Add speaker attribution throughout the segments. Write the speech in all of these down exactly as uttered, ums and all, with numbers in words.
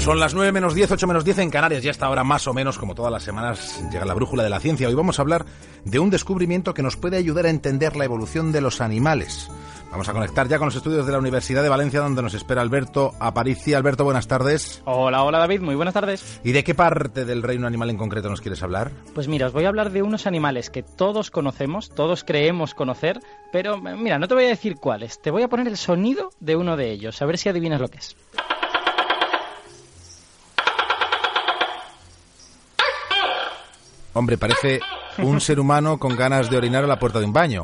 Speaker 1: Son las nueve menos diez, ocho menos diez en Canarias, y hasta ahora más o menos, como todas las semanas, llega la brújula de la ciencia. Hoy vamos a hablar de un descubrimiento que nos puede ayudar a entender la evolución de los animales. Vamos a conectar ya con los estudios de la Universidad de Valencia, donde nos espera Alberto Aparici. Alberto, buenas tardes.
Speaker 2: Hola, hola David, muy buenas tardes.
Speaker 1: ¿Y de qué parte del reino animal en concreto nos quieres hablar?
Speaker 2: Pues mira, os voy a hablar de unos animales que todos conocemos, todos creemos conocer, pero mira, no te voy a decir cuáles, te voy a poner el sonido de uno de ellos, a ver si adivinas lo que es.
Speaker 1: Hombre, parece un ser humano con ganas de orinar a la puerta de un baño.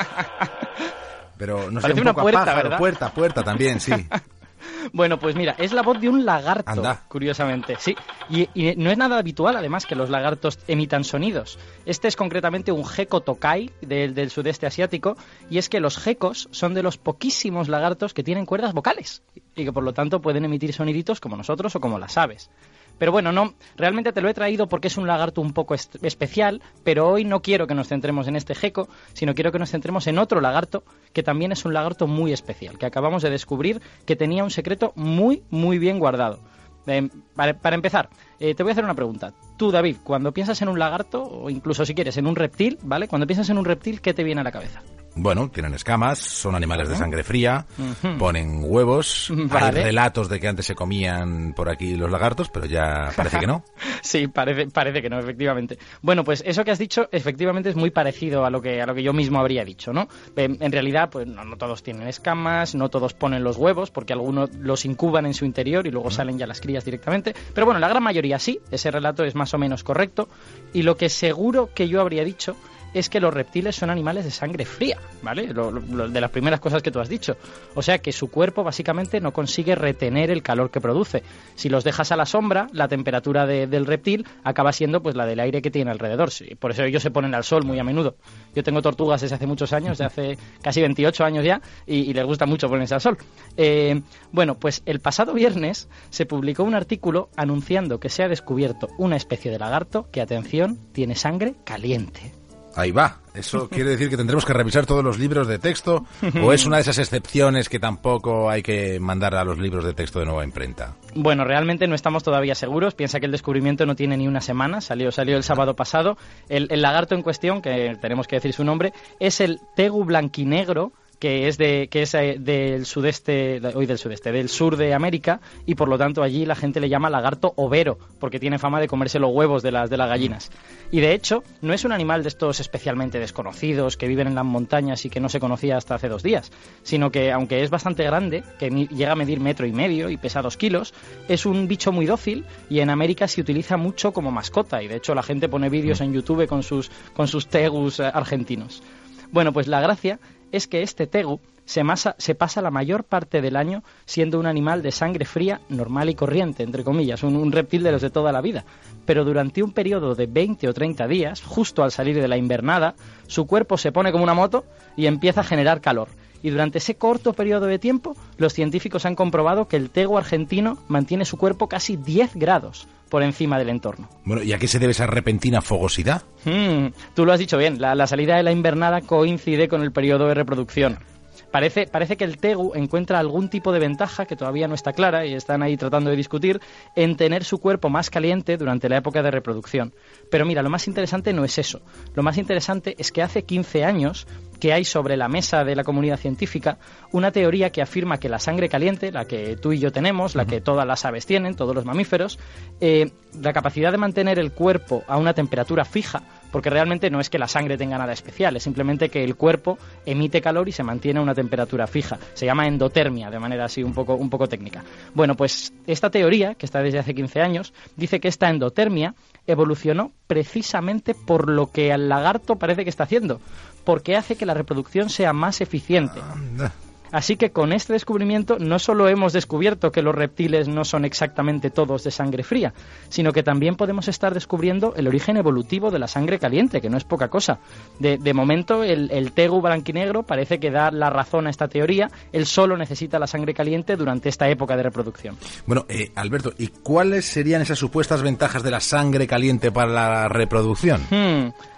Speaker 1: Pero no sé,
Speaker 2: parece
Speaker 1: un
Speaker 2: una
Speaker 1: poco
Speaker 2: puerta,
Speaker 1: a pájaro,
Speaker 2: ¿verdad?
Speaker 1: puerta, puerta también, sí.
Speaker 2: Bueno, pues mira, es la voz de un lagarto,
Speaker 1: Anda.
Speaker 2: Curiosamente, sí. Y, y no es nada habitual, además, que los lagartos emitan sonidos. Este es concretamente un gecko tokai del, del sudeste asiático, y es que los geckos son de los poquísimos lagartos que tienen cuerdas vocales y que por lo tanto pueden emitir soniditos como nosotros o como las aves. Pero bueno, no, realmente te lo he traído porque es un lagarto un poco est- especial, pero hoy no quiero que nos centremos en este gecko, sino quiero que nos centremos en otro lagarto, que también es un lagarto muy especial, que acabamos de descubrir que tenía un secreto muy, muy bien guardado. Eh, para, para empezar, eh, te voy a hacer una pregunta. Tú, David, cuando piensas en un lagarto, o incluso si quieres en un reptil, ¿vale? Cuando piensas en un reptil, ¿qué te viene a la cabeza?
Speaker 1: Bueno, tienen escamas, son animales de sangre fría,
Speaker 2: Uh-huh.
Speaker 1: ponen huevos,
Speaker 2: Vale.
Speaker 1: hay relatos de que antes se comían por aquí los lagartos, pero ya parece que no.
Speaker 2: Sí, parece, parece que no, efectivamente. Bueno, pues eso que has dicho, efectivamente es muy parecido a lo que a lo que yo mismo habría dicho, ¿no? En, en realidad, pues no, no todos tienen escamas, no todos ponen los huevos, porque algunos los incuban en su interior y luego salen ya las crías directamente. Pero bueno, la gran mayoría sí, ese relato es más o menos correcto. Y lo que seguro que yo habría dicho es que los reptiles son animales de sangre fría, ¿vale? Lo, lo, de las primeras cosas que tú has dicho. O sea que su cuerpo básicamente no consigue retener el calor que produce. Si los dejas a la sombra, la temperatura de, del reptil acaba siendo pues la del aire que tiene alrededor. Sí, por eso ellos se ponen al sol muy a menudo. Yo tengo tortugas desde hace muchos años, de hace casi veintiocho años ya, y, y les gusta mucho ponerse al sol. Eh, bueno, pues el pasado viernes se publicó un artículo anunciando que se ha descubierto una especie de lagarto que, atención, tiene sangre caliente.
Speaker 1: Ahí va. ¿Eso quiere decir que tendremos que revisar todos los libros de texto? ¿O es una de esas excepciones que tampoco hay que mandar a los libros de texto de nueva imprenta?
Speaker 2: Bueno, realmente no estamos todavía seguros. Piensa que el descubrimiento no tiene ni una semana. Salió, salió el sábado pasado. El, el lagarto en cuestión, que tenemos que decir su nombre, es el tegu blanquinegro, que es de que es del sudeste, hoy del sudeste, del sur de América, y por lo tanto allí la gente le llama lagarto overo, porque tiene fama de comerse los huevos de las de las gallinas. Y de hecho, no es un animal de estos especialmente desconocidos que viven en las montañas y que no se conocía hasta hace dos días, sino que aunque es bastante grande, que llega a medir metro y medio y pesa dos kilos, es un bicho muy dócil y en América se utiliza mucho como mascota, y de hecho la gente pone vídeos en YouTube con sus con sus tegus argentinos. Bueno, pues la gracia es que este tegu se, masa, se pasa la mayor parte del año siendo un animal de sangre fría, normal y corriente, entre comillas, un, un reptil de los de toda la vida. Pero durante un periodo de veinte o treinta días, justo al salir de la invernada, su cuerpo se pone como una moto y empieza a generar calor. Y durante ese corto periodo de tiempo, los científicos han comprobado que el tegu argentino mantiene su cuerpo casi diez grados por encima del entorno.
Speaker 1: Bueno, ¿y a qué se debe esa repentina fogosidad?
Speaker 2: Hmm, tú lo has dicho bien, la, la salida de la invernada coincide con el periodo de reproducción. Parece, parece que el tegu encuentra algún tipo de ventaja, que todavía no está clara y están ahí tratando de discutir, en tener su cuerpo más caliente durante la época de reproducción. Pero mira, lo más interesante no es eso. Lo más interesante es que hace quince años que hay sobre la mesa de la comunidad científica una teoría que afirma que la sangre caliente, la que tú y yo tenemos, la que todas las aves tienen, todos los mamíferos, eh, la capacidad de mantener el cuerpo a una temperatura fija, porque realmente no es que la sangre tenga nada especial, es simplemente que el cuerpo emite calor y se mantiene a una temperatura fija. Se llama endotermia, de manera así un poco, un poco técnica. Bueno, pues esta teoría, que está desde hace quince años, dice que esta endotermia evolucionó precisamente por lo que el lagarto parece que está haciendo, porque hace que la reproducción sea más eficiente. Así que con este descubrimiento no solo hemos descubierto que los reptiles no son exactamente todos de sangre fría, sino que también podemos estar descubriendo el origen evolutivo de la sangre caliente, que no es poca cosa. De, de momento, el, el tegu blanquinegro parece que da la razón a esta teoría. Él solo necesita la sangre caliente durante esta época de reproducción.
Speaker 1: Bueno, eh, Alberto, ¿y cuáles serían esas supuestas ventajas de la sangre caliente para la reproducción?
Speaker 2: Hmm.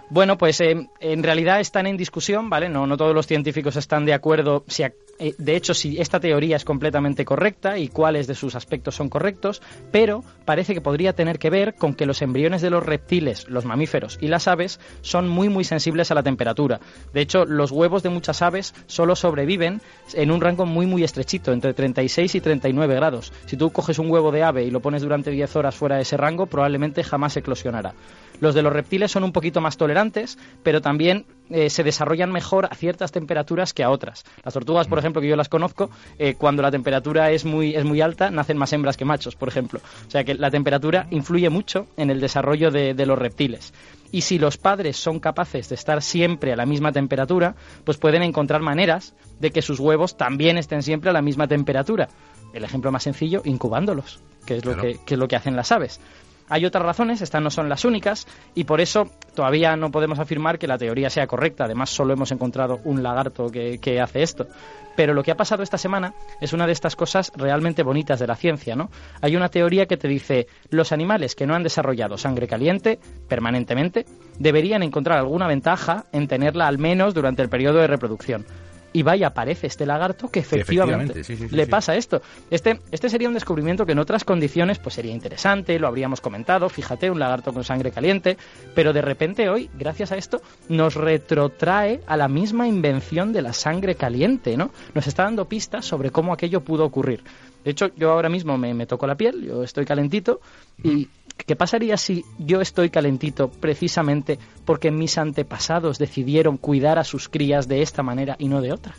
Speaker 2: Bueno, pues eh, en realidad están en discusión, ¿vale? No, no todos los científicos están de acuerdo, si a, eh, de hecho, si esta teoría es completamente correcta y cuáles de sus aspectos son correctos, pero parece que podría tener que ver con que los embriones de los reptiles, los mamíferos y las aves son muy, muy sensibles a la temperatura. De hecho, los huevos de muchas aves solo sobreviven en un rango muy, muy estrechito, entre treinta y seis y treinta y nueve grados. Si tú coges un huevo de ave y lo pones durante diez horas fuera de ese rango, probablemente jamás eclosionará. Los de los reptiles son un poquito más tolerantes, pero también eh, se desarrollan mejor a ciertas temperaturas que a otras. Las tortugas, por ejemplo, que yo las conozco, eh, cuando la temperatura es muy, es muy alta, nacen más hembras que machos, por ejemplo. O sea que la temperatura influye mucho en el desarrollo de, de los reptiles. Y si los padres son capaces de estar siempre a la misma temperatura, pues pueden encontrar maneras de que sus huevos también estén siempre a la misma temperatura. El ejemplo más sencillo, incubándolos, que es lo,
Speaker 1: claro.
Speaker 2: que, que es lo que hacen las aves. Hay otras razones, estas no son las únicas, y por eso todavía no podemos afirmar que la teoría sea correcta. Además, solo hemos encontrado un lagarto que, que hace esto. Pero lo que ha pasado esta semana es una de estas cosas realmente bonitas de la ciencia, ¿no? Hay una teoría que te dice, los animales que no han desarrollado sangre caliente permanentemente deberían encontrar alguna ventaja en tenerla al menos durante el periodo de reproducción. Y vaya, parece este lagarto que efectivamente,
Speaker 1: efectivamente sí, sí, sí,
Speaker 2: le
Speaker 1: sí.
Speaker 2: pasa esto. Este, este sería un descubrimiento que en otras condiciones pues sería interesante, lo habríamos comentado, fíjate, un lagarto con sangre caliente, pero de repente hoy, gracias a esto, nos retrotrae a la misma invención de la sangre caliente, ¿no? Nos está dando pistas sobre cómo aquello pudo ocurrir. De hecho, yo ahora mismo me, me toco la piel, yo estoy calentito, y ¿qué pasaría si yo estoy calentito precisamente porque mis antepasados decidieron cuidar a sus crías de esta manera y no de otra?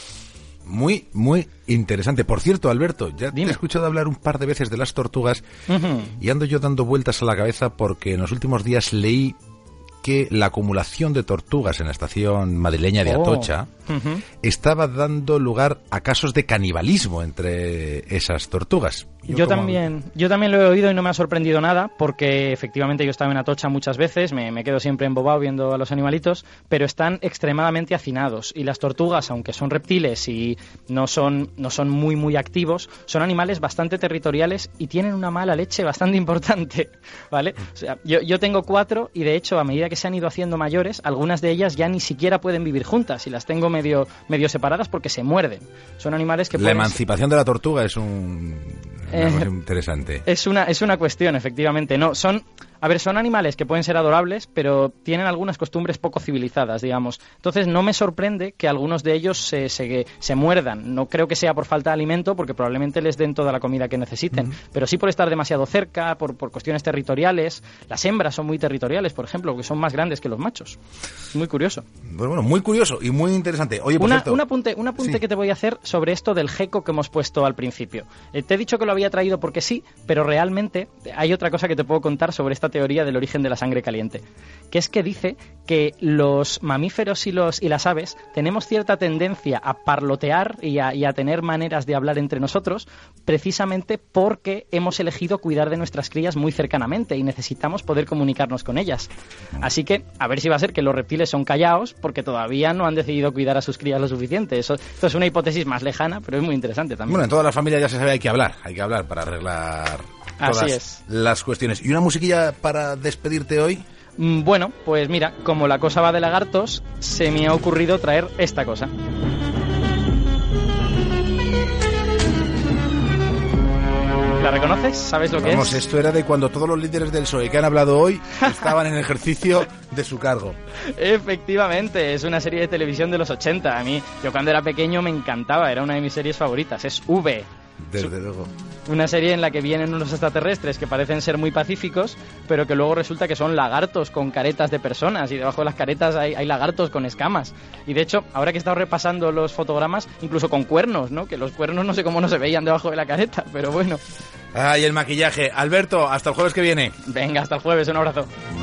Speaker 1: Muy, muy interesante. Por cierto, Alberto, ya
Speaker 2: Dime.
Speaker 1: te he escuchado hablar un par de veces de las tortugas
Speaker 2: Uh-huh.
Speaker 1: y ando yo dando vueltas a la cabeza porque en los últimos días leí que la acumulación de tortugas en la estación madrileña de
Speaker 2: Oh.
Speaker 1: Atocha
Speaker 2: Uh-huh.
Speaker 1: estaba dando lugar a casos de canibalismo entre esas tortugas.
Speaker 2: Yo
Speaker 1: como-
Speaker 2: también, yo también lo he oído y no me ha sorprendido nada, porque efectivamente yo estaba en Atocha muchas veces, me, me quedo siempre embobado viendo a los animalitos, pero están extremadamente hacinados. Y las tortugas, aunque son reptiles y no son, no son muy, muy activos, son animales bastante territoriales y tienen una mala leche bastante importante, ¿vale? O sea, yo, yo tengo cuatro y de hecho, a medida que se han ido haciendo mayores, algunas de ellas ya ni siquiera pueden vivir juntas y las tengo medio, medio separadas porque se muerden. Son animales que
Speaker 1: La
Speaker 2: pueden...
Speaker 1: emancipación de la tortuga es un... una
Speaker 2: Eh,
Speaker 1: cosa interesante.
Speaker 2: Es una, es una cuestión, efectivamente. No, son, a ver, son animales que pueden ser adorables, pero tienen algunas costumbres poco civilizadas, digamos. Entonces no me sorprende que algunos de ellos se, se, se muerdan. No creo que sea por falta de alimento, porque probablemente les den toda la comida que necesiten, uh-huh. pero sí por estar demasiado cerca, por, por cuestiones territoriales. Las hembras son muy territoriales, por ejemplo, porque son más grandes que los machos. Muy curioso.
Speaker 1: Bueno, bueno, muy curioso y muy interesante. Oye, por
Speaker 2: una,
Speaker 1: cierto,
Speaker 2: un apunte, un apunte
Speaker 1: sí.
Speaker 2: que te voy a hacer sobre esto del gecko que hemos puesto al principio. Eh, te he dicho que lo había traído porque sí, pero realmente hay otra cosa que te puedo contar sobre esta teoría del origen de la sangre caliente, que es que dice que los mamíferos y, los, y las aves tenemos cierta tendencia a parlotear y a, y a tener maneras de hablar entre nosotros precisamente porque hemos elegido cuidar de nuestras crías muy cercanamente y necesitamos poder comunicarnos con ellas. Así que a ver si va a ser que los reptiles son callaos porque todavía no han decidido cuidar a sus crías lo suficiente. Eso, esto es una hipótesis más lejana, pero es muy interesante también.
Speaker 1: Bueno, en todas las familias ya se sabe, hay que hablar, hay que hablar para arreglar todas
Speaker 2: Así es.
Speaker 1: las cuestiones. ¿Y una musiquilla para despedirte hoy?
Speaker 2: Mm, Bueno, pues mira, como la cosa va de lagartos, se me ha ocurrido traer esta cosa. ¿La reconoces? ¿Sabes lo que
Speaker 1: Vamos,
Speaker 2: es?
Speaker 1: esto era de cuando todos los líderes del P S O E que han hablado hoy estaban en ejercicio de su cargo.
Speaker 2: Efectivamente, es una serie de televisión de los ochenta. A mí, yo cuando era pequeño me encantaba, era una de mis series favoritas. Es V.
Speaker 1: Desde luego.
Speaker 2: Una serie en la que vienen unos extraterrestres que parecen ser muy pacíficos, pero que luego resulta que son lagartos con caretas de personas, y debajo de las caretas hay, hay lagartos con escamas. Y de hecho, ahora que he estado repasando los fotogramas, incluso con cuernos, ¿no? Que los cuernos no sé cómo no se veían debajo de la careta, pero bueno.
Speaker 1: Ay, el maquillaje. Alberto, hasta el jueves que viene.
Speaker 2: Venga, hasta el jueves, un abrazo.